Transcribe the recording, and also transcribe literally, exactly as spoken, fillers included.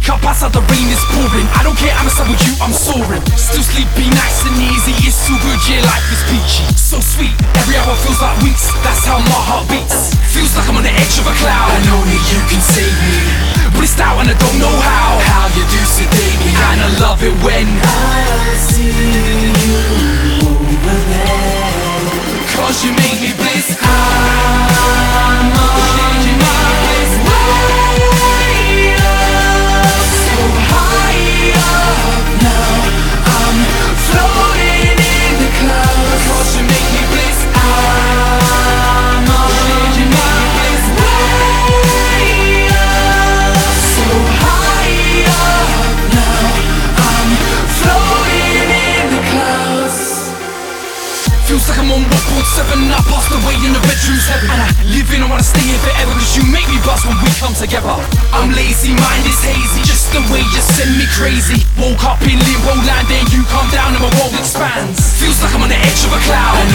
up outside, the rain is pouring. I don't care, I'm in love with you, I'm soaring. Still sleepy, nice and easy, it's too good, yeah, life is peachy. So sweet, every hour feels like weeks, that's how my heart beats. Feels like I'm on the edge of a cloud, and only you can save me. Blissed out and I don't know how, how you do sedate me. And I love it when I see you over there, cause you make me bliss. I'm on my bliss way up, so high up now. I'm floating in the clouds, cause you make me bliss. I'm on my bliss way up, so high up now. I'm floating in the clouds. Feels like I'm on one point seven, I passed away in the bedroom's heaven. And I live in, I wanna stay here forever, cause you make me buzz when we come together. I'm lazy, mind is hazy, just the way you send me crazy. Woke up in limbo land, then you come down and my world expands. Feels like I'm on the edge of a cloud, and